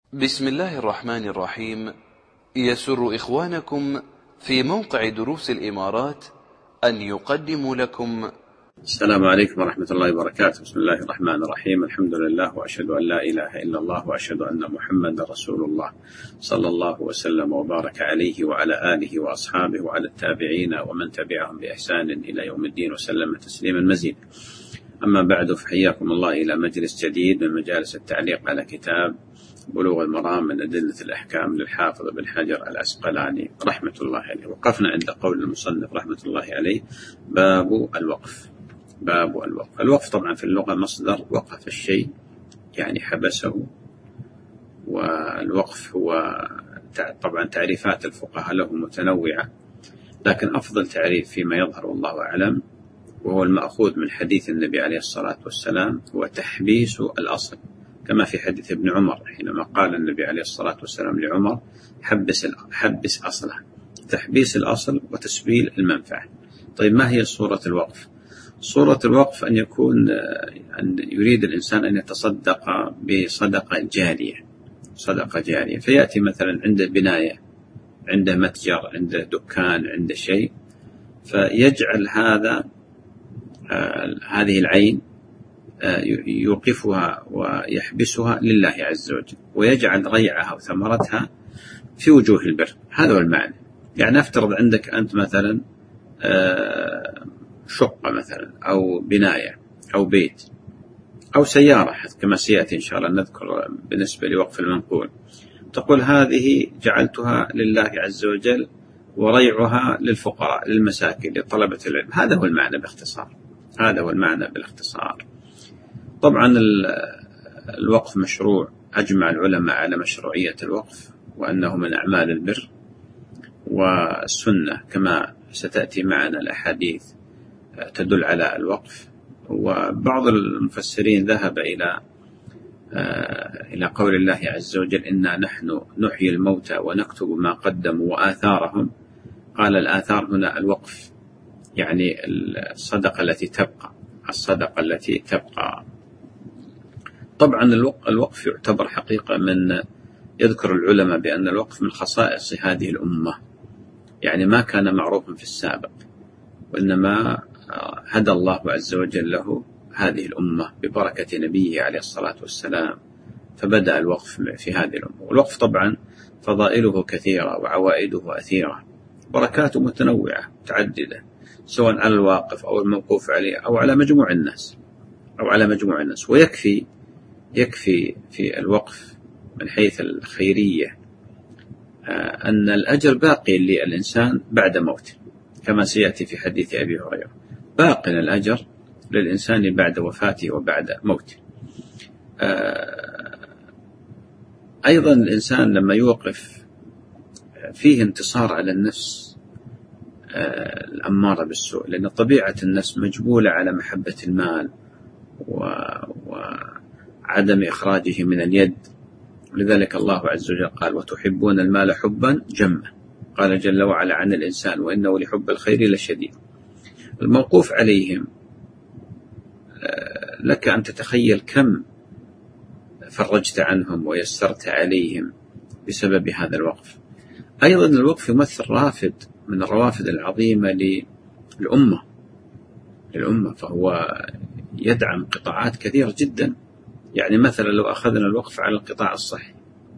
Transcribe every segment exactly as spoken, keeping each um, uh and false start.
بسم الله الرحمن الرحيم. يسر إخوانكم في موقع دروس الإمارات أن يقدموا لكم. السلام عليكم ورحمة الله وبركاته. بسم الله الرحمن الرحيم. الحمد لله وأشهد أن لا إله إلا الله وأشهد أن محمد رسول الله صلى الله وسلم وبارك عليه وعلى آله وأصحابه وعلى التابعين ومن تبعهم بإحسان إلى يوم الدين وسلم تسليما مزيدا. أما بعد، فحياكم الله إلى مجلس جديد من مجالس التعليق على كتاب بلوغ المرام من أدلة الأحكام للحافظ بن حجر العسقلاني رحمة الله عليه. وقفنا عند قول المصنف رحمة الله عليه: باب الوقف. باب الوقف. الوقف طبعا في اللغة مصدر وقف الشيء، يعني حبسه. والوقف هو طبعا تعريفات الفقهاء له متنوعة، لكن أفضل تعريف فيما يظهر والله أعلم وهو المأخوذ من حديث النبي عليه الصلاة والسلام هو تحبيس الأصل، كما في حديث ابن عمر حينما قال النبي عليه الصلاة والسلام لعمر: حبس حبس أصله. تحبيس الأصل وتسبيل المنفعة. طيب، ما هي صورة الوقف؟ صورة الوقف أن يكون أن يريد الإنسان أن يتصدق بصدقة جارية، صدقة جارية، فيأتي مثلا عند بناية، عند متجر، عند دكان، عند شيء، فيجعل هذا آه هذه العين آه يوقفها ويحبسها لله عز وجل، ويجعل ريعها وثمرتها في وجوه البر. هذا هو المعنى. يعني افترض عندك أنت مثلا آه شقة مثلا أو بناية أو بيت أو سيارة، كما سيأتي إن شاء الله نذكر بالنسبة لوقف المنقول. تقول: هذه جعلتها لله عز وجل وريعها للفقراء للمساكين لطلبة العلم. هذا هو المعنى باختصار. هذا هو المعنى بالاختصار. طبعا الوقف مشروع، أجمع العلماء على مشروعية الوقف وأنه من أعمال البر والسنة، كما ستأتي معنا الأحاديث تدل على الوقف. وبعض المفسرين ذهب إلى إلى قول الله عز وجل: إنا نحن نحيي الموتى ونكتب ما قدموا وآثارهم. قال الآثار هنا الوقف، يعني الصدقة التي تبقى، الصدقة التي تبقى. طبعا الوقف يعتبر حقيقة من، يذكر العلماء بأن الوقف من خصائص هذه الأمة، يعني ما كان معروفا في السابق، وإنما هدى الله عز وجل له هذه الأمة ببركة نبيه عليه الصلاة والسلام، فبدأ الوقف في هذه الأمة. والوقف طبعا فضائله كثيرة وعوائده أثيرة، بركاته متنوعة متعددة، سواء على الواقف أو الموقوف عليه أو على مجموع الناس أو على مجموع الناس. ويكفي يكفي في الوقف من حيث الخيرية أن الأجر باقي للإنسان بعد موته، كما سيأتي في حديث أبي هريرة: باق الأجر للإنسان بعد وفاته وبعد موته. أيضا الإنسان لما يوقف فيه انتصار على النفس الأمارة بالسوء، لأن طبيعة النفس مجبولة على محبة المال وعدم إخراجه من اليد. لذلك الله عز وجل قال: وتحبون المال حبا جما. قال جل وعلا عن الإنسان: وإنه لحب الخير لشديد. الموقوف عليهم لك أن تتخيل كم فرجت عنهم ويسرت عليهم بسبب هذا الوقف. أيضا الوقف يمثل رافد من الروافد العظيمة للأمة للأمة فهو يدعم قطاعات كثيرة جدا. يعني مثلا لو أخذنا الوقف على القطاع الصحي،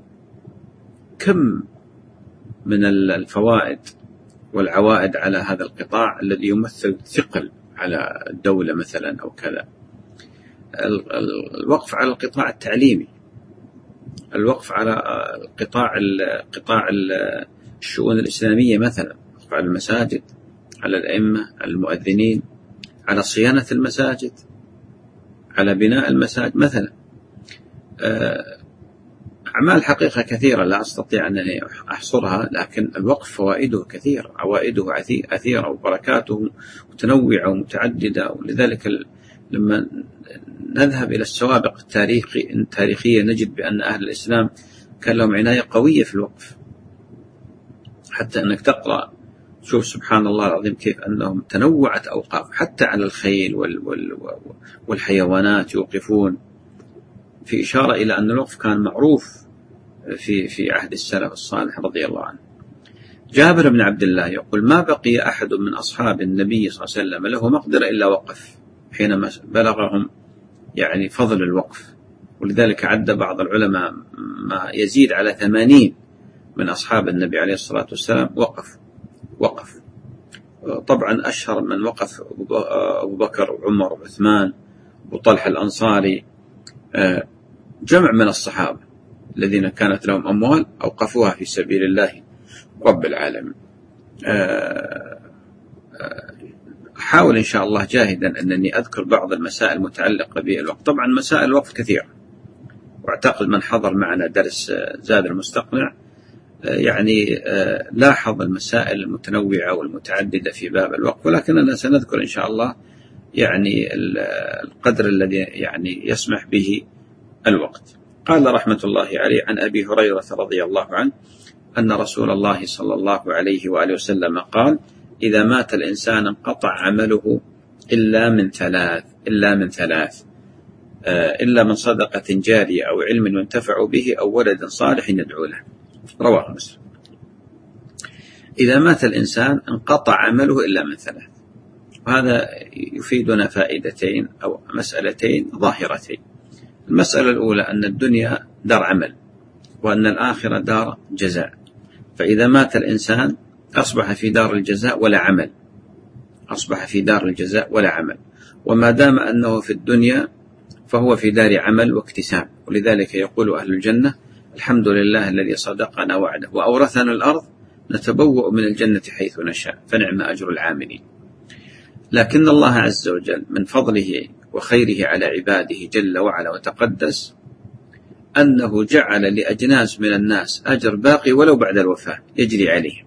كم من الفوائد والعوائد على هذا القطاع الذي يمثل ثقل على الدولة مثلا أو كذا. الوقف على القطاع التعليمي، الوقف على قطاع قطاع الشؤون الإسلامية مثلا، الوقف على المساجد، على الأئمة، على المؤذنين، على صيانة المساجد، على بناء المساجد مثلا. أعمال حقيقة كثيرة لا أستطيع أن أحصرها، لكن الوقف فوائده كثيرة، عوائده أثيرة، وبركاته متنوعة ومتعددة. ولذلك لما نذهب إلى السوابق التاريخي التاريخية نجد بأن أهل الإسلام كان لهم عناية قوية في الوقف، حتى أنك تقرأ شوف سبحان الله العظيم كيف أنهم تنوعت أوقاف، حتى على الخيل والحيوانات يوقفون، في إشارة إلى أن الوقف كان معروف في في عهد السلف الصالح رضي الله عنه. جابر بن عبد الله يقول: ما بقي أحد من أصحاب النبي صلى الله عليه وسلم له مقدرة إلا وقف حينما بلغهم يعني فضل الوقف، ولذلك عد بعض العلماء ما يزيد على ثمانين من أصحاب النبي عليه الصلاة والسلام وقف وقف طبعا أشهر من وقف أبو بكر وعمر وعثمان وطلحة الأنصاري، جمع من الصحابة الذين كانت لهم أموال أوقفوها في سبيل الله رب العالمين. أحاول إن شاء الله جاهدا أنني أذكر بعض المسائل المتعلقة بالوقف. طبعا مسائل الوقف كثيرة، واعتقد من حضر معنا درس زاد المستقنع يعني لاحظ المسائل المتنوعة والمتعددة في باب الوقف، ولكننا سنذكر إن شاء الله يعني القدر الذي يعني يسمح به الوقت. قال رحمة الله عليه عن أبي هريرة رضي الله عنه أن رسول الله صلى الله عليه وآله وسلم قال: إذا مات الإنسان انقطع عمله إلا من ثلاث إلا من ثلاث إلا من صدقة جارية أو علم ينتفع به أو ولد صالح يدعو له. رواه مسلم. إذا مات الإنسان انقطع عمله إلا من ثلاث، وهذا يفيدنا فائدتين أو مسألتين ظاهرتين. المسألة الأولى أن الدنيا دار عمل، وأن الآخرة دار جزاء، فإذا مات الإنسان أصبح في دار الجزاء ولا عمل، أصبح في دار الجزاء ولا عمل، وما دام أنه في الدنيا فهو في دار عمل واكتساب. ولذلك يقول أهل الجنة: الحمد لله الذي صدقنا وعده وأورثنا الأرض نتبوأ من الجنة حيث نشاء فنعم أجر العاملين. لكن الله عز وجل من فضله وخيره على عباده جل وعلا وتقدس أنه جعل لأجناس من الناس أجر باقي ولو بعد الوفاة يجري عليه،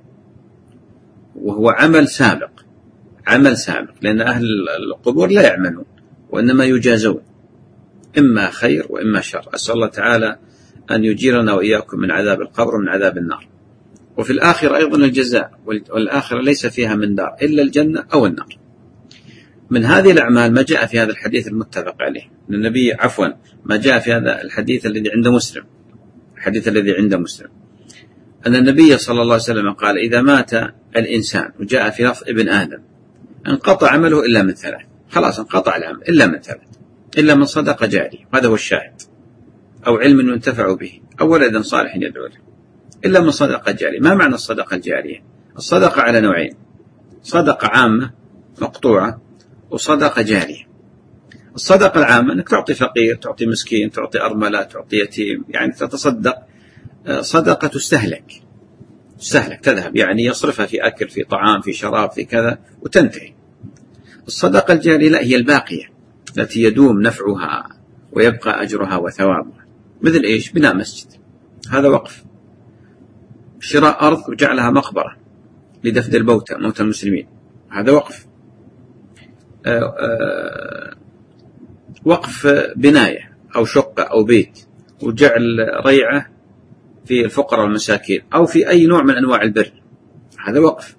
وهو عمل سابق، عمل سابق، لأن أهل القبور لا يعملون وإنما يجازون، إما خير وإما شر. أسأل الله تعالى أن يجيرنا وإياكم من عذاب القبر ومن عذاب النار. وفي الآخرة أيضا الجزاء، والآخرة ليس فيها من دار إلا الجنة أو النار. من هذه الأعمال ما جاء في هذا الحديث المتفق عليه من النبي، عفوا ما جاء في هذا الحديث الذي عند مسلم، الحديث الذي عند مسلم أن النبي صلى الله عليه وسلم قال: إذا مات الإنسان، وجاء في لفظ ابن آدم، انقطع عمله إلا من ثلاث، خلاص انقطع العمل إلا من ثلاث، إلا من صدقة جارية، هذا هو الشاهد، أو علم ينتفع به، أو ولد صالح يدعو له. إلا من صدقة جارية. ما معنى الصدقة الجارية؟ الصدقة على نوعين: صدقة عامة مقطوعة، وصدقة جارية. الصدقة العامة أنك تعطي فقير، تعطي مسكين، تعطي أرملة، تعطي يتيم، يعني تتصدق صدقة تستهلك تستهلك تذهب، يعني يصرفها في أكل، في طعام، في شراب، في كذا وتنتهي. الصدقة الجارية لا، هي الباقية التي يدوم نفعها ويبقى أجرها وثوابها. مثل إيش؟ بناء مسجد، هذا وقف. شراء أرض وجعلها مقبرة لدفن الموتى، موتى المسلمين، هذا وقف. آآ آآ وقف بناية أو شقة أو بيت وجعل ريعة في الفقراء والمساكين، أو في أي نوع من أنواع البر، هذا وقف.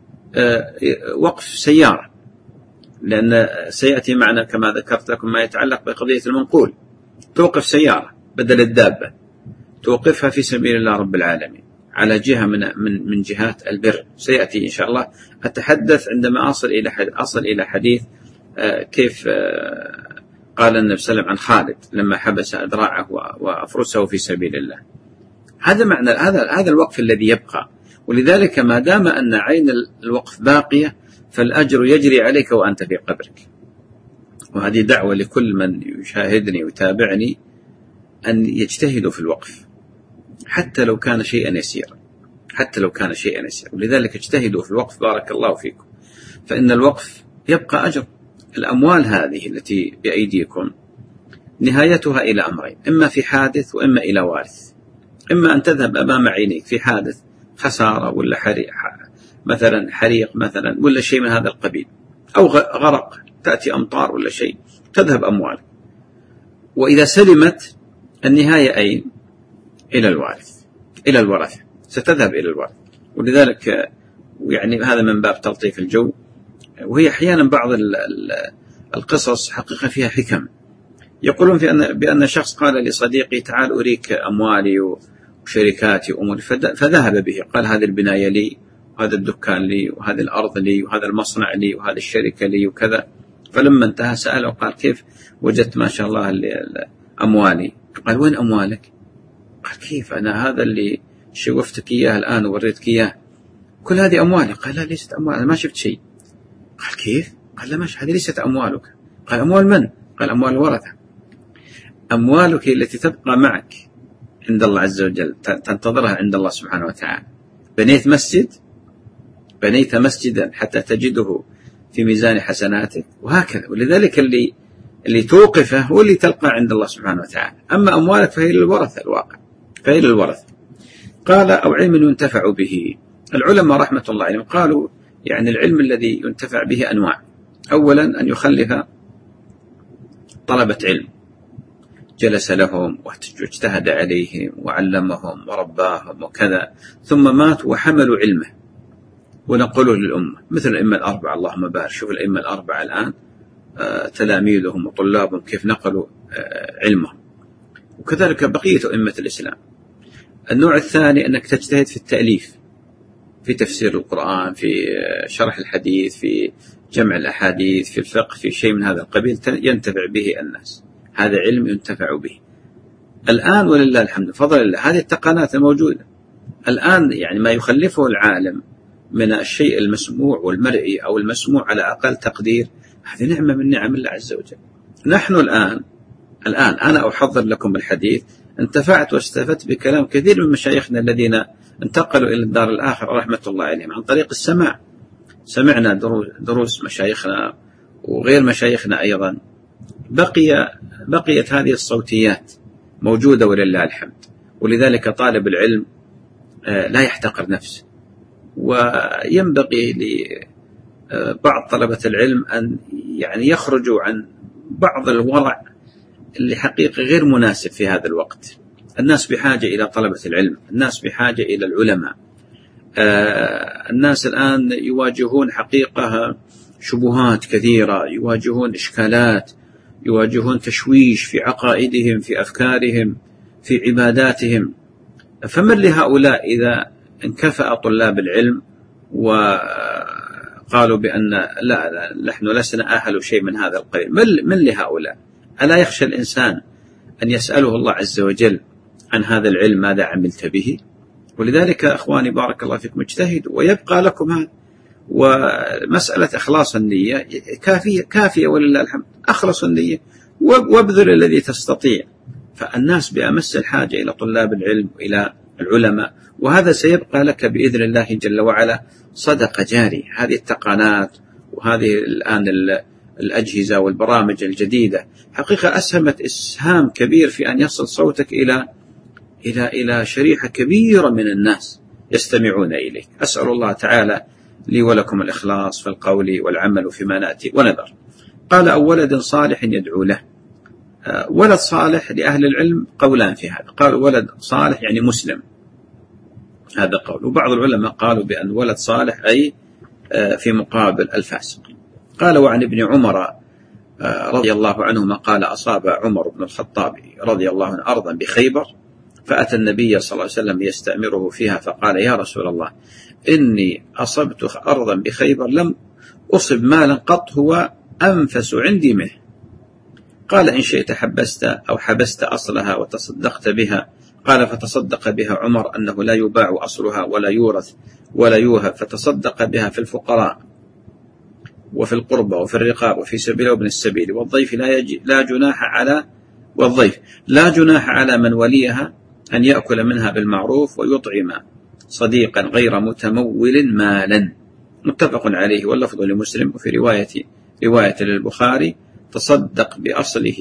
وقف سيارة، لأن سيأتي معنا كما ذكرت لكم ما يتعلق بقضية المنقول. توقف سيارة بدل الدابة، توقفها في سبيل الله رب العالمين على جهة من من من جهات البر. سيأتي إن شاء الله أتحدث عندما أصل إلى أصل إلى حديث كيف قال النبي صلى الله عليه وسلم عن خالد لما حبس أذراعه وأفرسه في سبيل الله. هذا معنى هذا هذا الوقف الذي يبقى. ولذلك ما دام أن عين الوقف باقية فالأجر يجري عليك وأنت في قبرك. وهذه دعوة لكل من يشاهدني ويتابعني أن يجتهدوا في الوقف، حتى لو كان شيئا يسيرا، حتى لو كان شيئا يسيرا. ولذلك اجتهدوا في الوقف بارك الله فيكم، فإن الوقف يبقى أجر. الأموال هذه التي بأيديكم نهايتها إلى أمرين: إما في حادث وإما إلى وارث. إما أن تذهب أمام عينيك في حادث، خسارة ولا حريق مثلا، حريق مثلا ولا شيء من هذا القبيل، أو غرق، تأتي أمطار ولا شيء، تذهب أموالك. وإذا سلمت النهاية أين؟ إلى الوارث، إلى الورثة، ستذهب إلى الورثة. ولذلك يعني هذا من باب تلطيف الجو. وهي أحيانا بعض القصص حقيقة فيها حكم. يقولون في أن بأن شخص قال لصديقي: تعال أريك أموالي وشركاتي وأموري، فذهب به، قال هذه البناية لي، وهذا الدكان لي، وهذه الأرض لي، وهذا المصنع لي، وهذه الشركة لي وكذا. فلما انتهى سأله قال كيف وجدت ما شاء الله أموالي؟ قال وين أموالك؟ قال كيف أنا هذا اللي شوفتك إياه الآن ووريتك إياه كل هذه أموالي. قال لا ليست أموال، أنا ما شفت شيء. قال كيف؟ قال لا ماشي، هذه ليست أموالك. قال أموال من؟ قال أموال الورثة. أموالك التي تبقى معك عند الله عز وجل، تنتظرها عند الله سبحانه وتعالى. بنيت مسجد، بنيت مسجدا حتى تجده في ميزان حسناتك، وهكذا. ولذلك اللي اللي توقفه هو اللي تلقى عند الله سبحانه وتعالى. أما أموالك فهي للورثة، الواقع فهي للورثة. قال أو علم ينتفع به. العلماء رحمة الله عليهم قالوا يعني العلم الذي ينتفع به أنواع. أولا أن يخلف طلبة علم جلس لهم واجتهد عليهم وعلمهم ورباهم وكذا، ثم مات وحملوا علمه ونقلوا للأمة، مثل الأئمة الأربعة اللهم بارك. شوف الأئمة الأربعة الآن آه تلاميذهم وطلابهم كيف نقلوا آه علمهم، وكذلك بقية أئمة الإسلام. النوع الثاني أنك تجتهد في التأليف، في تفسير القرآن، في شرح الحديث، في جمع الأحاديث، في الفقه، في شيء من هذا القبيل ينتفع به الناس. هذا علم ينتفع به. الآن ولله الحمد فضل الله هذه التقنات الموجودة الآن، يعني ما يخلفه العالم من الشيء المسموع والمرئي أو المسموع على أقل تقدير، هذه نعمة من نعم الله عز وجل. نحن الآن الآن أنا أحضر لكم الحديث، انتفعت واستفدت بكلام كثير من مشايخنا الذين انتقلوا إلى الدار الآخرة رحمة الله عليهم عن طريق السماع. سمعنا دروس مشايخنا وغير مشايخنا أيضا، بقي بقيت هذه الصوتيات موجودة ولله الحمد. ولذلك طالب العلم لا يحتقر نفسه، وينبغي لبعض طلبة العلم أن يعني يخرجوا عن بعض الورع اللي حقيقة غير مناسب في هذا الوقت. الناس بحاجة إلى طلبة العلم، الناس بحاجة إلى العلماء. الناس الآن يواجهون حقيقة شبهات كثيرة، يواجهون إشكالات، يواجهون تشويش في عقائدهم، في أفكارهم، في عباداتهم. فمن لهؤلاء إذا انكفأ طلاب العلم وقالوا بأن لا, لا نحن لسنا أهل شيء من هذا القبيل، من لهؤلاء؟ ألا يخشى الإنسان أن يسأله الله عز وجل عن هذا العلم ماذا عملت به؟ ولذلك أخواني بارك الله فيكم اجتهدوا ويبقى لكم هذا. ومسألة إخلاص النية كافية كافية ولله الحمد. أخلص النية وابذل الذي تستطيع. فالناس بأمس الحاجة إلى طلاب العلم وإلى العلماء، وهذا سيبقى لك بإذن الله جل وعلا صدقة جارية. هذه التقنات وهذه الآن الأجهزة والبرامج الجديدة حقيقة أسهمت إسهام كبير في أن يصل صوتك إلى إلى إلى شريحة كبيرة من الناس يستمعون إليك. أسأل الله تعالى لي ولكم الإخلاص في القول والعمل فيما نأتي ونذر. قال أو ولد صالح يدعو له. ولد صالح لأهل العلم قولان في هذا، قالوا ولد صالح يعني مسلم، هذا قول، وبعض العلماء قالوا بأن ولد صالح أي في مقابل الفاسق. قال وعن ابن عمر رضي الله عنهما قال أصاب عمر بن الخطاب رضي الله عنه أرضا بخيبر، فأتى النبي صلى الله عليه وسلم يستأمره فيها، فقال يا رسول الله إني أصبت أرضا بخيبر لم أصب مالا قط هو أنفس عندي منه. قال إن شئت حبست أو حبست أصلها وتصدقت بها. قال فتصدق بها عمر أنه لا يباع أصلها ولا يورث ولا يوهب، فتصدق بها في الفقراء وفي القربى وفي الرقاب وفي سبيل وابن السبيل والضيف لا, يجي لا جناح على والضيف لا جناح على من وليها أن يأكل منها بالمعروف ويطعم صديقا غير متمول مالا. متفق عليه واللفظ لمسلم. وفي رواية رواية للبخاري تصدق بأصله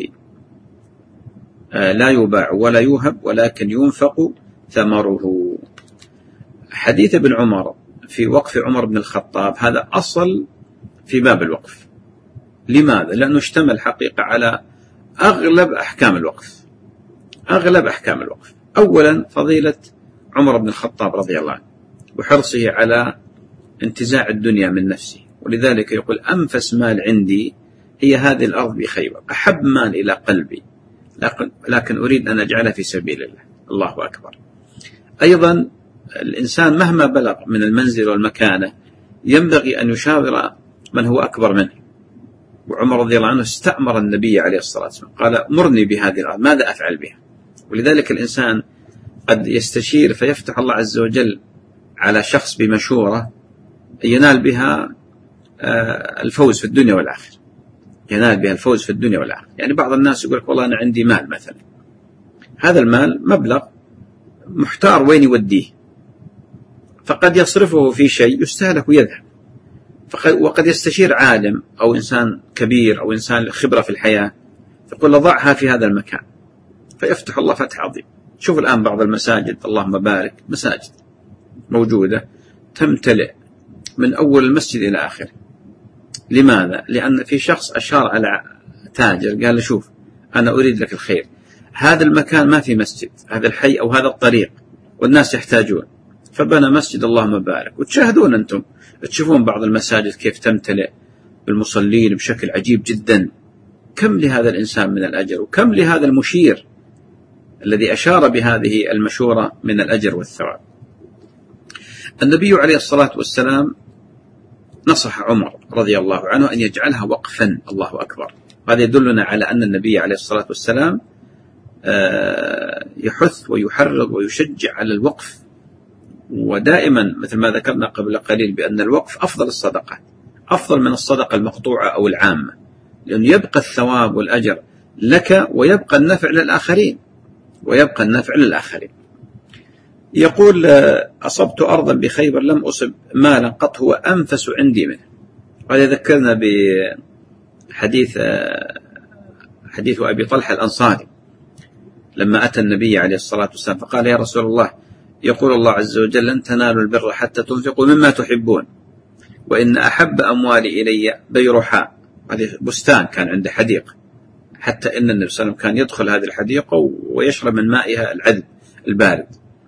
لا يباع ولا يوهب ولكن ينفق ثمره. حديث ابن عمر في وقف عمر بن الخطاب هذا أصل في باب الوقف. لماذا؟ لأنه اشتمل حقيقة على أغلب أحكام الوقف. أغلب أحكام الوقف. أولا فضيلة عمر بن الخطاب رضي الله عنه وحرصه على انتزاع الدنيا من نفسه، ولذلك يقول أنفس مال عندي هي هذه الأرض بخيبر، أحب مال إلى قلبي لكن, لكن أريد أن أجعلها في سبيل الله. الله أكبر. أيضا الإنسان مهما بلغ من المنزل والمكانة ينبغي أن يشاور من هو أكبر منه. وعمر رضي الله عنه استأمر النبي عليه الصلاة والسلام قال مرني بهذه الأرض ماذا أفعل بها. ولذلك الإنسان قد يستشير فيفتح الله عز وجل على شخص بمشورة ينال بها الفوز في الدنيا والآخرة، ينال بها الفوز في الدنيا والآخرة. يعني بعض الناس يقول لك والله أنا عندي مال مثلا، هذا المال مبلغ محتار وين يوديه، فقد يصرفه في شيء يستهلك ويذهب، وقد يستشير عالم أو إنسان كبير أو إنسان خبرة في الحياة فيقول ضعها في هذا المكان فيفتح الله فتح عظيم. شوف الآن بعض المساجد اللهم بارك مساجد موجودة تمتلئ من أول المسجد إلى آخره. لماذا؟ لأن في شخص أشار على تاجر قال له شوف أنا أريد لك الخير، هذا المكان ما في مسجد، هذا الحي أو هذا الطريق والناس يحتاجون، فبنى مسجد اللهم بارك. وتشاهدون أنتم تشوفون بعض المساجد كيف تمتلئ بالمصلين بشكل عجيب جدا. كم لهذا الإنسان من الأجر، وكم لهذا المشير الذي أشار بهذه المشورة من الأجر والثواب. النبي عليه الصلاة والسلام نصح عمر رضي الله عنه أن يجعلها وقفا. الله أكبر. هذا يدلنا على أن النبي عليه الصلاة والسلام يحث ويحرض ويشجع على الوقف، ودائما مثل ما ذكرنا قبل قليل بأن الوقف أفضل الصدقات، أفضل من الصدقة المقطوعة أو العامة، لأنه يبقى الثواب والأجر لك ويبقى النفع للآخرين ويبقى النفع للآخرين. يقول أصبت أرضا بخيبر لم أصب مالا قط هو أنفس عندي منه. وهذا ذكرنا بحديث حديث أبي طلحة الأنصاري لما أتى النبي عليه الصلاة والسلام فقال يا رسول الله يقول الله عز وجل لن تنالوا البر حتى تنفقوا مما تحبون وإن أحب أموالي إلي بيرحاء. هذه بستان كان عنده حديقة، حتى إن النبي صلى الله عليه وسلم كان يدخل هذه الحديقة ويشرب من مائها العذب البارد.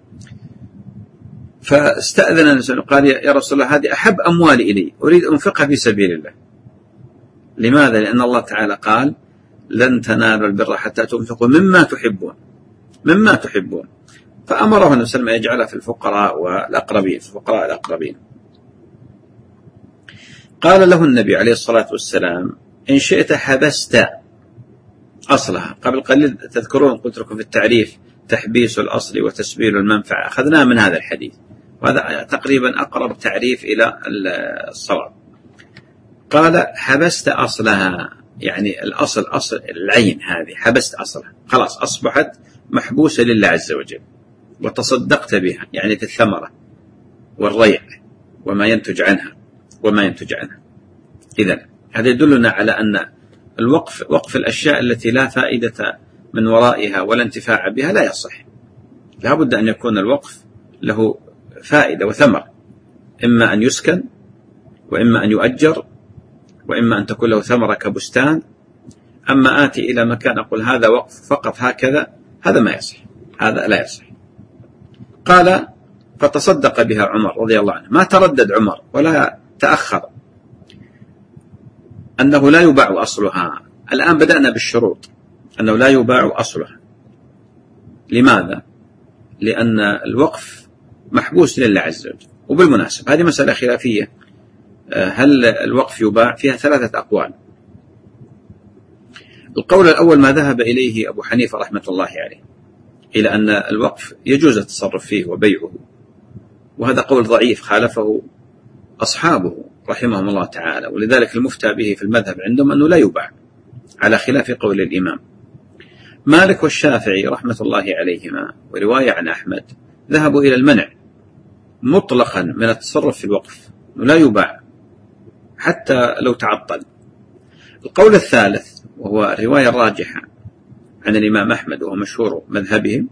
فاستأذن النبي قال يا رسول الله هذه أحب أموالي إلي أريد أنفقها في سبيل الله. لماذا؟ لأن الله تعالى قال لن تنالوا البر حتى تنفقوا مما تحبون مما تحبون فأمره النبي صلى الله عليه وسلم يجعلها في الفقراء والأقربين في الفقراء الأقربين. قال له النبي عليه الصلاة والسلام إن شئت حبست أصلها. قبل قليل تذكرون قلت لكم في التعريف تحبيس الأصل وتسبيل المنفعة، أخذناه من هذا الحديث، وهذا تقريبا أقرب تعريف إلى الصواب. قال حبست أصلها يعني الأصل أصل العين، هذه حبست أصلها خلاص أصبحت محبوسة لله عز وجل وتصدقت بها، يعني في الثمرة والريع وما ينتج عنها وما ينتج عنها. إذن هذا يدلنا على أن الوقف وقف الأشياء التي لا فائدة من ورائها ولا انتفاع بها لا يصح. لا بد أن يكون الوقف له فائدة وثمر، إما أن يسكن وإما أن يؤجر وإما أن تكون له ثمرة كبستان. أما آتي إلى مكان أقول هذا وقف فقط هكذا هذا ما يصح، هذا لا يصح. قال فتصدق بها عمر رضي الله عنه. ما تردد عمر ولا تأخر أنه لا يباع أصلها. الآن بدأنا بالشروط أنه لا يباع أصلها. لماذا؟ لأن الوقف محبوس لله عز وجل. وبالمناسبة هذه مسألة خلافية، هل الوقف يباع؟ فيها ثلاثة أقوال. القول الأول ما ذهب إليه أبو حنيفة رحمة الله عليه، إلى أن الوقف يجوز التصرف فيه وبيعه، وهذا قول ضعيف خالفه أصحابه رحمهم الله تعالى، ولذلك المفتى به في المذهب عندهم أنه لا يباع على خلاف قول الإمام. مالك والشافعي رحمة الله عليهما ورواية عن أحمد ذهبوا إلى المنع مطلقا من التصرف في الوقف، لا يباع حتى لو تعطل. القول الثالث وهو الرواية الراجحة عن الإمام أحمد وهو مشهور مذهبهم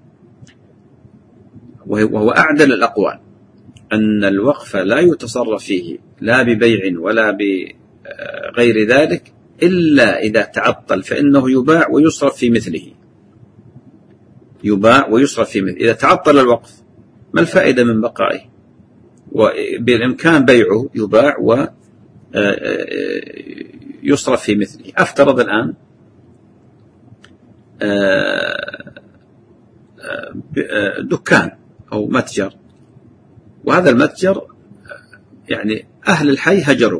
وهو أعدل الأقوال، أن الوقف لا يتصرف فيه لا ببيع ولا بغير ذلك إلا إذا تعطل، فإنه يباع ويصرف في مثله. يباع ويصرف في مثله. إذا تعطل الوقف ما الفائدة من بقائه؟ وبالإمكان بيعه يباع ويصرف في مثله. أفترض الآن دكان أو متجر، وهذا المتجر يعني أهل الحي هجروا،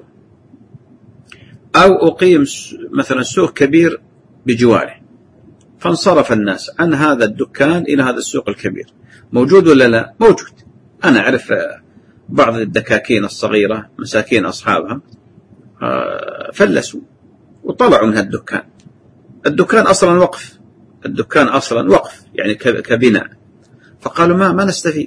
أو أقيم مثلا سوق كبير بجواره فانصرف الناس عن هذا الدكان إلى هذا السوق الكبير، موجود ولا لا؟ موجود. أنا أعرف بعض الدكاكين الصغيرة مساكين أصحابها فلسوا وطلعوا من هالدكان. الدكان أصلا وقف، الدكان أصلا وقف يعني كبناء، فقالوا ما ما نستفيد.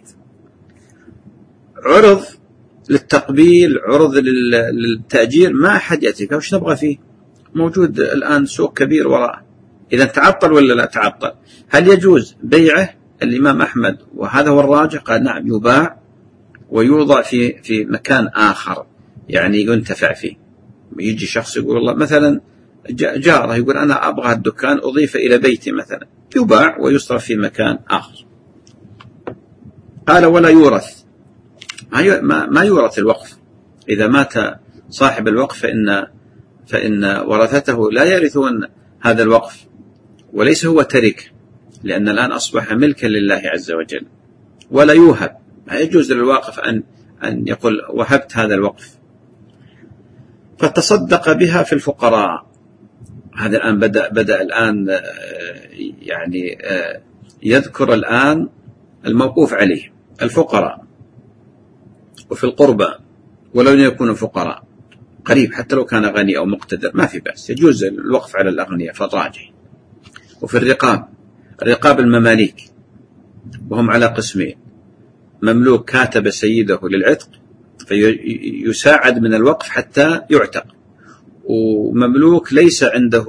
عرض للتقبيل، عرض للتأجير، ما أحد يأتيك، وش نبغى فيه؟ موجود الآن سوق كبير وراءه. إذا تعطل ولا لا تعطل؟ هل يجوز بيعه؟ الإمام أحمد وهذا هو الراجح قال نعم، يباع ويوضع في في مكان آخر يعني ينتفع فيه. يجي شخص يقول الله مثلا جاره يقول أنا أبغى الدكان أضيف إلى بيتي مثلا، يباع ويصرف في مكان آخر. قال ولا يورث، ما ما يورث الوقف. إذا مات صاحب الوقف فإن فإن ورثته لا يرثون هذا الوقف، وليس هو ترك، لأن الآن أصبح ملكا لله عز وجل. ولا يوهب، ما يجوز للواقف أن أن يقول وهبت هذا الوقف. فتصدق بها في الفقراء. هذا الآن بدأ بدأ الآن يعني يذكر الآن الموقوف عليه، الفقراء وفي القربى ولو لم يكونوا فقراء، قريب حتى لو كان غني أو مقتدر ما في بأس، يجوز الوقف على الأغنياء فالراجح. وفي الرقاب، الرقاب المماليك وهم على قسمين: مملوك كاتب سيده للعتق فيساعد من الوقف حتى يعتق، ومملوك ليس عنده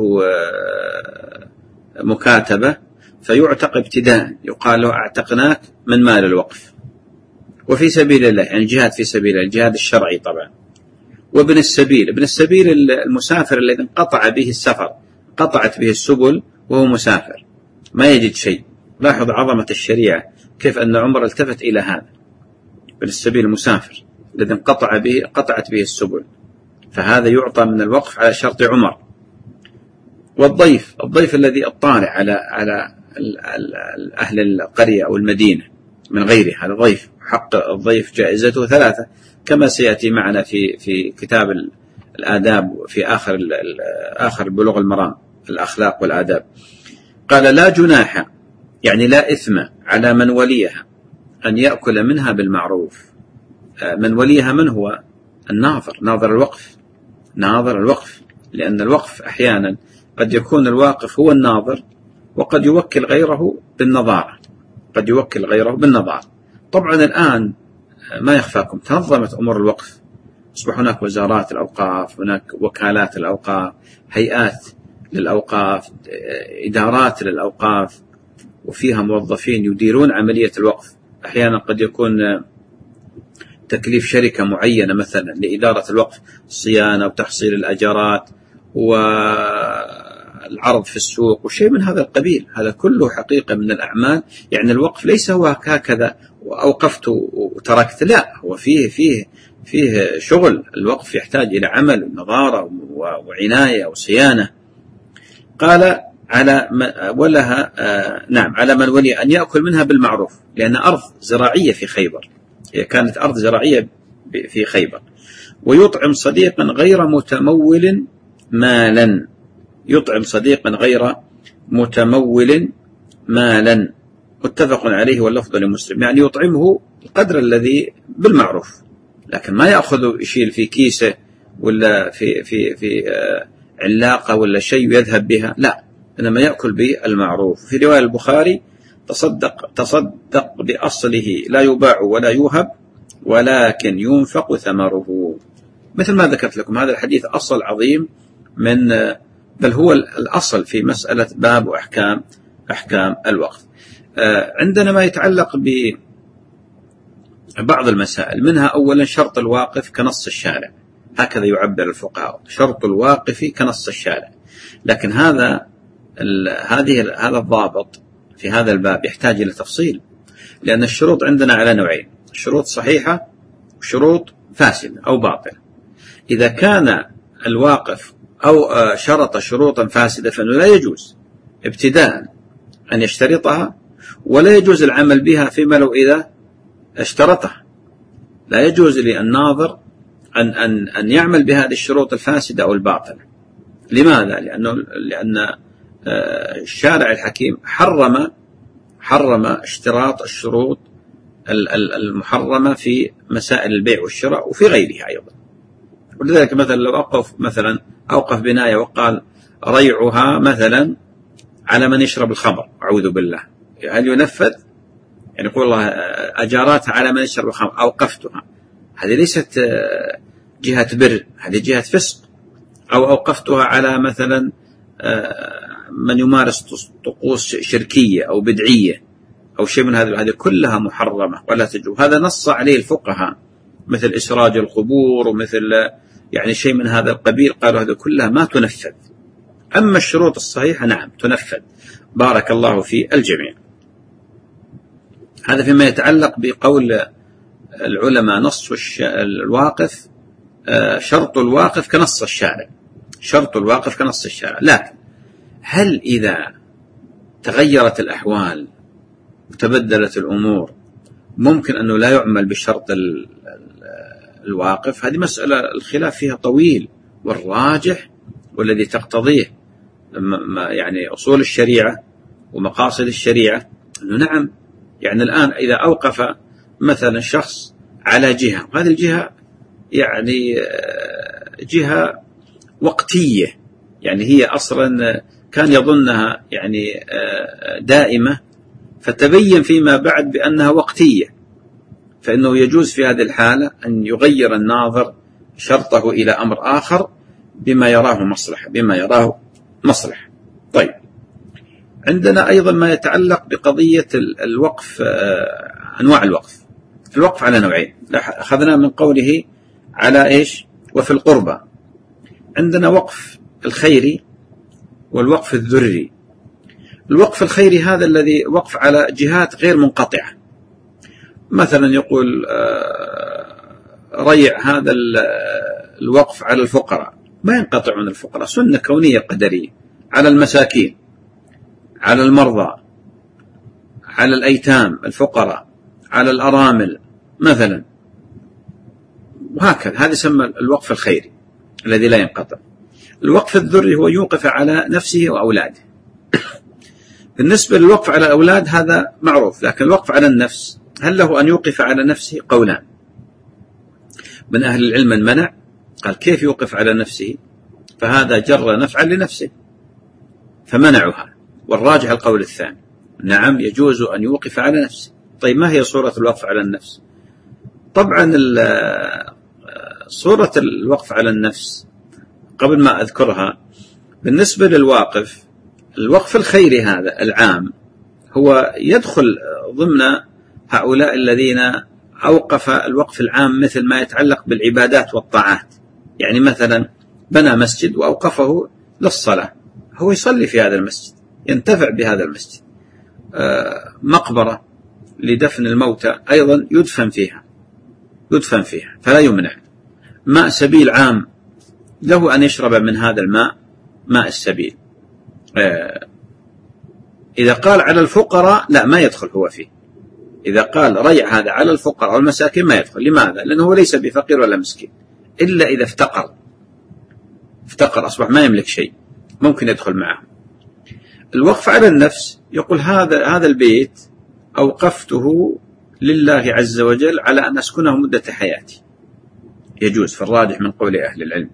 مكاتبة فيعتق ابتداء، يقال له اعتقناك من مال الوقف. وفي سبيل الله يعني جهاد في سبيل الله، الجهاد الشرعي طبعا. وابن السبيل، ابن السبيل المسافر الذي انقطع به السفر، قطعت به السبل وهو مسافر ما يجد شيء. لاحظ عظمة الشريعة كيف أن عمر التفت إلى هذا. ابن السبيل المسافر الذي انقطع به قطعت به السبل، فهذا يعطى من الوقف على شرط عمر. والضيف، الضيف الذي اطالع على على أهل القرية أو المدينة من غيره، هذا ضيف. حق الضيف جائزته ثلاثة كما سيأتي معنا في في كتاب الآداب في آخر آخر بلوغ المرام، الأخلاق والآداب. قال لا جناح يعني لا إثم على من وليها أن يأكل منها بالمعروف. من وليها من هو؟ الناظر، ناظر الوقف، ناظر الوقف، لأن الوقف أحيانا قد يكون الواقف هو الناظر وقد يوكل غيره بالنظارة، قد يوكل غيره بالنظارة. طبعا الآن ما يخفاكم تنظمت أمور الوقف، أصبح هناك وزارات الأوقاف، هناك وكالات الأوقاف، هيئات للأوقاف، إدارات للأوقاف، وفيها موظفين يديرون عملية الوقف. أحيانا قد يكون تكليف شركة معينة مثلا لإدارة الوقف، الصيانة وتحصيل الأجارات والعرض في السوق وشيء من هذا القبيل. هذا كله حقيقة من الأعمال. يعني الوقف ليس هو هكذا وأوقفت وتركت، لا، هو فيه فيه فيه شغل. الوقف يحتاج إلى عمل ونظارة وعناية وصيانة. قال على ولها آه نعم على من ولي أن يأكل منها بالمعروف، لأن أرض زراعية في خيبر، هي كانت أرض زراعية في خيبر. ويطعم صديقا غير متمول مالا، يطعم صديقا غير متمول مالا، متفق عليه واللفظ لمسلم. يعني يطعمه القدر الذي بالمعروف، لكن ما يأخذ يشيل في كيسه ولا في في في آه علاقة ولا شيء يذهب بها، لا، إنما يأكل بالمعروف. في رواية البخاري تصدق تصدق بأصله لا يباع ولا يوهب ولكن ينفق ثمره. مثل ما ذكرت لكم هذا الحديث أصل عظيم من بل هو الأصل في مسألة باب وأحكام أحكام الوقف. عندنا ما يتعلق ببعض المسائل، منها أولا شرط الواقف كنص الشارع، هكذا يعبر الفقهاء، شرط الواقف كنص الشارع. لكن هذا هذه هذا الضابط في هذا الباب يحتاج إلى تفصيل، لأن الشروط عندنا على نوعين: شروط صحيحة وشروط فاسدة أو باطلة. إذا كان الواقف أو شرط شروطا فاسدة فإنه لا يجوز ابتداء أن يشترطها، ولا يجوز العمل بها فيما لو إذا اشترطه. لا يجوز للناظر أن, أن, أن يعمل بهذه الشروط الفاسدة أو الباطلة. لماذا؟ لأنه لأن الشارع الحكيم حرم حرم اشتراط الشروط المحرمة في مسائل البيع والشراء وفي غيرها أيضا. ولذلك مثلا لو أوقف مثلا أوقف بناية وقال ريعها مثلا على من يشرب الخمر، أعوذ بالله، هل ينفذ؟ يعني يقول الله أجاراتها على من يشرب الخمر، أوقفتها، هذه ليست جهة بر، هذه جهة فسق. أو أوقفتها على مثلا من يمارس طقوس شركية أو بدعية أو شيء من هذا، هذه كلها محرمة ولا تجوز. هذا نص عليه الفقهاء، مثل إسراج القبور ومثل يعني شيء من هذا القبيل، قالوا هذا كلها ما تنفذ. أما الشروط الصحيحة نعم تنفذ. بارك الله في الجميع. هذا فيما يتعلق بقول العلماء نص الواقف، شرط الواقف كنص الشارع، شرط الواقف كنص الشارع. لكن هل إذا تغيرت الأحوال وتبدلت الأمور ممكن أنه لا يعمل بشرط الواقف؟ هذه مسألة الخلاف فيها طويل، والراجح والذي تقتضيه يعني أصول الشريعة ومقاصد الشريعة أنه نعم، يعني الآن إذا أوقف مثلا شخص على جهة، وهذه الجهة يعني جهة وقتية، يعني هي أصلا كان يظنها يعني دائمة، فتبين فيما بعد بأنها وقتية، فإنه يجوز في هذه الحالة أن يغير الناظر شرطه إلى أمر آخر بما يراه مصلحة بما يراه مصلحة. طيب، عندنا أيضا ما يتعلق بقضية الوقف، أنواع الوقف. الوقف على نوعين، أخذنا من قوله على إيش؟ وفي القربى. عندنا وقف الخيري والوقف الذري. الوقف الخيري هذا الذي وقف على جهات غير منقطعة، مثلا يقول ريع هذا الوقف على الفقراء، ما ينقطع من الفقراء، سنة كونية قدرية، على المساكين، على المرضى، على الأيتام الفقراء، على الأرامل مثلا، وهكذا. هذا يسمى الوقف الخيري الذي لا ينقطع. الوقف الذري هو يوقف على نفسه وأولاده. بالنسبة للوقف على الأولاد هذا معروف، لكن الوقف على النفس هل له أن يوقف على نفسه؟ قولان. من أهل العلم من منع، قال كيف يوقف على نفسه؟ فهذا جر نفعا لنفسه فمنعها، والراجح القول الثاني، نعم يجوز أن يوقف على نفسه. طيب، ما هي صورة الوقف على النفس؟ طبعا صورة الوقف على النفس قبل ما أذكرها، بالنسبة للواقف، الوقف الخيري هذا العام هو يدخل ضمن هؤلاء الذين أوقف الوقف العام مثل ما يتعلق بالعبادات والطاعات. يعني مثلا بنى مسجد وأوقفه للصلاة، هو يصلي في هذا المسجد، ينتفع بهذا المسجد. مقبرة لدفن الموتى أيضا يدفن فيها يدفن فيها فلا يمنع. ماء سبيل عام له أن يشرب من هذا الماء، ماء السبيل. إذا قال على الفقراء لا، ما يدخل هو فيه. إذا قال ريع هذا على الفقراء والمساكين ما يدخل. لماذا؟ لأنه هو ليس بفقير ولا مسكين، إلا إذا افتقر افتقر أصبح ما يملك شيء، ممكن يدخل معه. الوقف على النفس يقول هذا هذا البيت أوقفته لله عز وجل على أن أسكنه مدة حياتي، يجوز في الراجح من قول أهل العلم،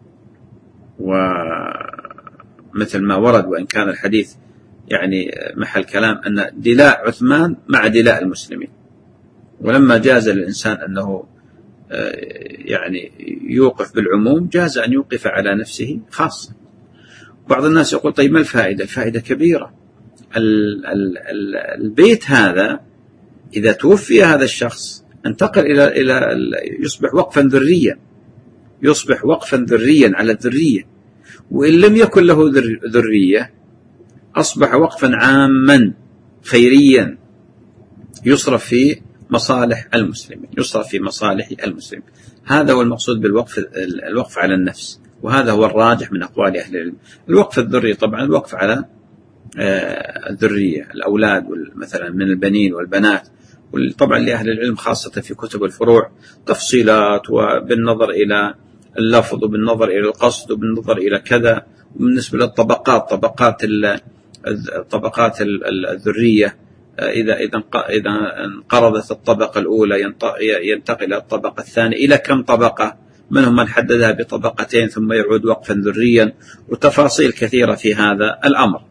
ومثل ما ورد، وإن كان الحديث يعني محل كلام، أن دلاء عثمان مع دلاء المسلمين، ولما جاز للإنسان أنه يعني يوقف بالعموم جاز أن يوقف على نفسه خاصة. بعض الناس يقول طيب ما الفائدة؟ الفائدة كبيرة. البيت هذا إذا توفي هذا الشخص انتقل إلى إلى يصبح وقفا ذريا، يصبح وقفا ذريا على الذرية، وإن لم يكن له ذرية أصبح وقفا عاما خيريا يصرف في مصالح المسلمين، يصرف في مصالح المسلمين. هذا هو المقصود بالوقف، الوقف على النفس، وهذا هو الراجح من أقوال أهل العلم. الوقف الذري طبعا الوقف على الذرية، الأولاد مثلا من البنين والبنات، طبعا لأهل العلم خاصة في كتب الفروع تفصيلات، وبالنظر إلى اللفظ وبالنظر إلى القصد وبالنظر إلى كذا. وبالنسبة للطبقات، طبقات الطبقات الذرية، إذا إذا إذا انقرضت الطبقة الأولى ينتقل إلى الطبقة الثانية إلى كم طبقة، منهم من حددها بطبقتين ثم يعود وقفا ذريا، وتفاصيل كثيرة في هذا الأمر.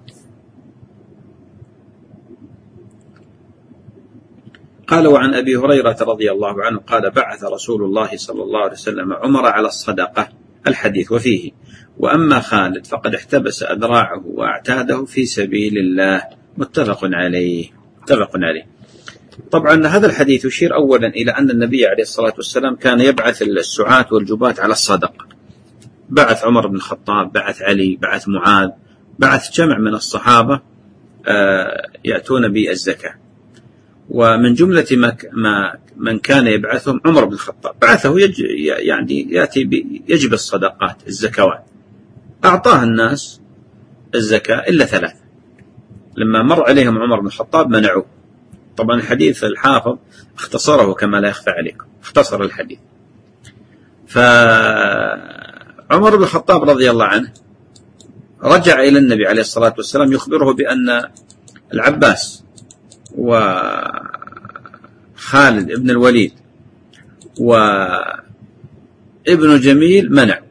قال: وعن أبي هريرة رضي الله عنه قال: بعث رسول الله صلى الله عليه وسلم عمر على الصدقة، الحديث. وفيه: وأما خالد فقد احتبس أذراعه وأعتاده في سبيل الله، متفق عليه متفق عليه. طبعا هذا الحديث يشير أولا إلى أن النبي عليه الصلاة والسلام كان يبعث السعاة والجباة على الصدقة. بعث عمر بن الخطاب، بعث علي، بعث معاذ، بعث جمع من الصحابة يأتون بالزكاة. ومن جملة ما من كان يبعثهم عمر بن الخطاب، بعثه يعني يأتي يجب الصدقات الزكوات، أعطاه الناس الزكاة إلا ثلاثة. لما مر عليهم عمر بن الخطاب منعوه. طبعا الحديث الحافظ اختصره كما لا يخفى عليكم، اختصر الحديث. فعمر بن الخطاب رضي الله عنه رجع إلى النبي عليه الصلاة والسلام يخبره بأن العباس وخالد ابن الوليد وابن جميل منعوا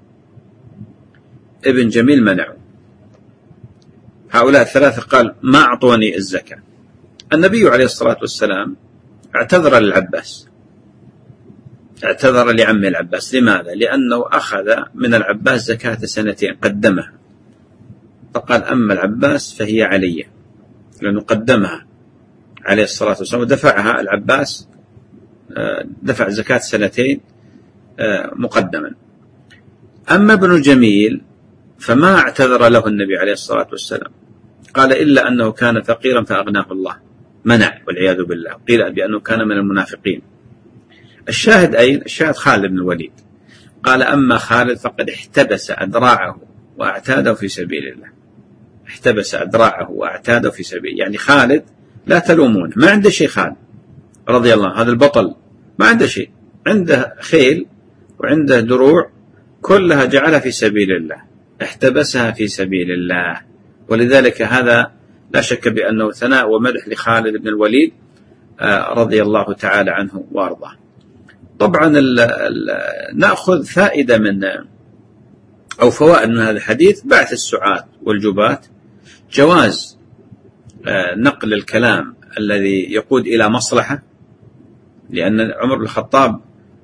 ابن جميل منعوا هؤلاء الثلاثة. قال: ما أعطوني الزكاة. النبي عليه الصلاة والسلام اعتذر للعباس، اعتذر لعم العباس. لماذا؟ لأنه أخذ من العباس زكاة سنتين قدمها، فقال: أما العباس فهي علي، لأنه قدمها عليه الصلاة والسلام ودفعها العباس، دفع زكاة سنتين مقدما. أما ابن جميل فما اعتذر له النبي عليه الصلاة والسلام، قال: إلا أنه كان فقيرا فأغناه الله، منع والعياذ بالله، قيل بأنه كان من المنافقين. الشاهد أين؟ الشاهد خالد بن الوليد. قال: أما خالد فقد احتبس أذراعه وأعتاده في سبيل الله. احتبس أذراعه وأعتاده في سبيل، يعني خالد لا تلومونه، ما عنده شيء. خالد رضي الله عنه هذا البطل ما عنده شيء، عنده خيل وعنده دروع كلها جعلها في سبيل الله، احتبسها في سبيل الله. ولذلك هذا لا شك بأنه ثناء ومدح لخالد بن الوليد رضي الله تعالى عنه وارضاه. طبعا ال ال نأخذ فائدة من أو فوائد من هذا الحديث: بعث السعاة والجباة، جواز نقل الكلام الذي يقود إلى مصلحة، لأن عمر بن الخطاب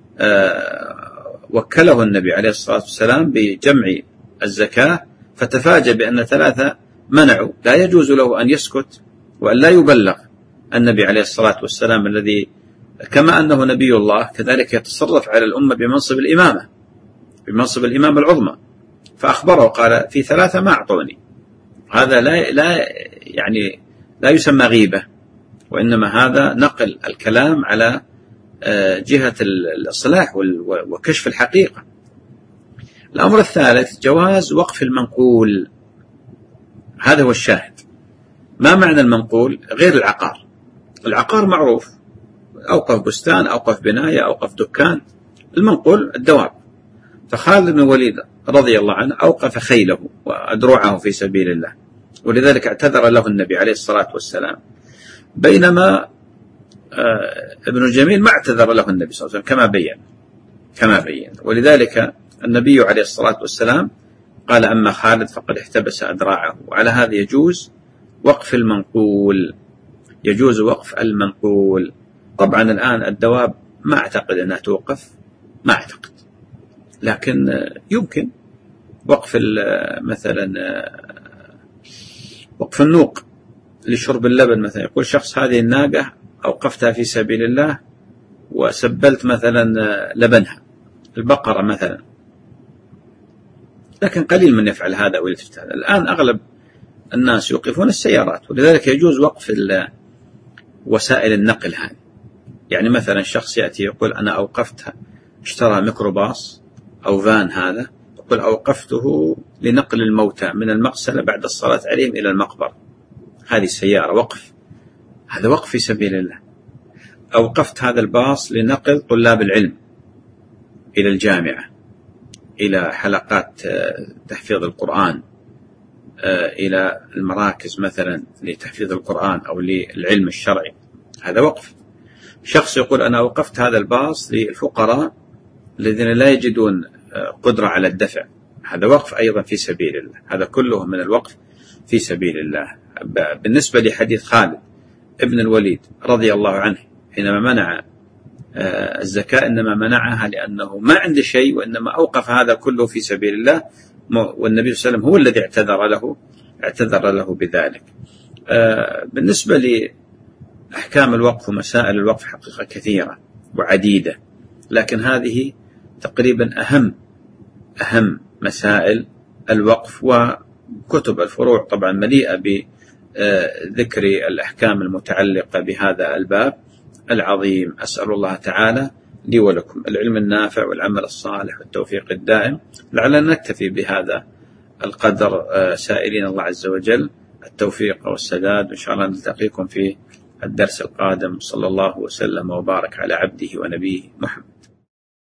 وكله النبي عليه الصلاة والسلام بجمع الزكاة، فتفاجأ بأن ثلاثة منعوا. لا يجوز له أن يسكت وأن لا يبلغ النبي عليه الصلاة والسلام، الذي كما أنه نبي الله كذلك يتصرف على الأمة بمنصب الإمامة، بمنصب الإمامة العظمى. فأخبره قال: في ثلاثة ما أعطوني. هذا لا لا يعني لا يسمى غيبة، وإنما هذا نقل الكلام على جهة الإصلاح وكشف الحقيقة. الأمر الثالث: جواز وقف المنقول. هذا هو الشاهد. ما معنى المنقول؟ غير العقار. العقار معروف، أوقف بستان، أوقف بناية، أوقف دكان. المنقول الدواب. فخالد بن الوليد رضي الله عنه أوقف خيله وأدرعه في سبيل الله، ولذلك اعتذر له النبي عليه الصلاة والسلام. بينما ابن جميل ما اعتذر له النبي صلى الله عليه وسلم كما بين كما بين ولذلك النبي عليه الصلاة والسلام قال: أما خالد فقد احتبس أذراعه. وعلى هذا يجوز وقف المنقول، يجوز وقف المنقول. طبعا الآن الدواب ما أعتقد أنها توقف، ما أعتقد، لكن يمكن وقف مثلا وقف النوق لشرب اللبن مثلا. يقول شخص: هذه الناقة أوقفتها في سبيل الله وسبلت مثلا لبنها، البقرة مثلا، لكن قليل من يفعل هذا ويلتفت هذا. الآن أغلب الناس يوقفون السيارات، ولذلك يجوز وقف وسائل النقل هذه. يعني مثلا شخص يأتي يقول: أنا أوقفتها، اشترى ميكروباص أو فان، هذا يقول: أوقفته لنقل الموتى من المغسلة بعد الصلاة عليهم إلى المقبرة. هذه السيارة وقف، هذا وقف في سبيل الله. أوقفت هذا الباص لنقل طلاب العلم إلى الجامعة، إلى حلقات تحفيظ القرآن، إلى المراكز مثلا لتحفيظ القرآن أو للعلم الشرعي، هذا وقف. شخص يقول أنا وقفت هذا الباص للفقراء الذين لا يجدون قدرة على الدفع، هذا وقف أيضا في سبيل الله، هذا كله من الوقف في سبيل الله. بالنسبة لحديث خالد ابن الوليد رضي الله عنه حينما منع الزكاة إنما منعها لأنه ما عنده شيء، وإنما أوقف هذا كله في سبيل الله، والنبي صلى الله عليه وسلم هو الذي اعتذر له اعتذر له بذلك. بالنسبة لأحكام الوقف ومسائل الوقف حقيقة كثيرة وعديدة، لكن هذه تقريبا أهم أهم مسائل الوقف، وكتب الفروع طبعا مليئة بذكر الأحكام المتعلقة بهذا الباب العظيم. أسأل الله تعالى لي ولكم العلم النافع والعمل الصالح والتوفيق الدائم. لعلنا نكتفي بهذا القدر، سائلين الله عز وجل التوفيق والسداد، وإن شاء الله نلتقيكم في الدرس القادم. صلى الله وسلم وبارك على عبده ونبيه محمد.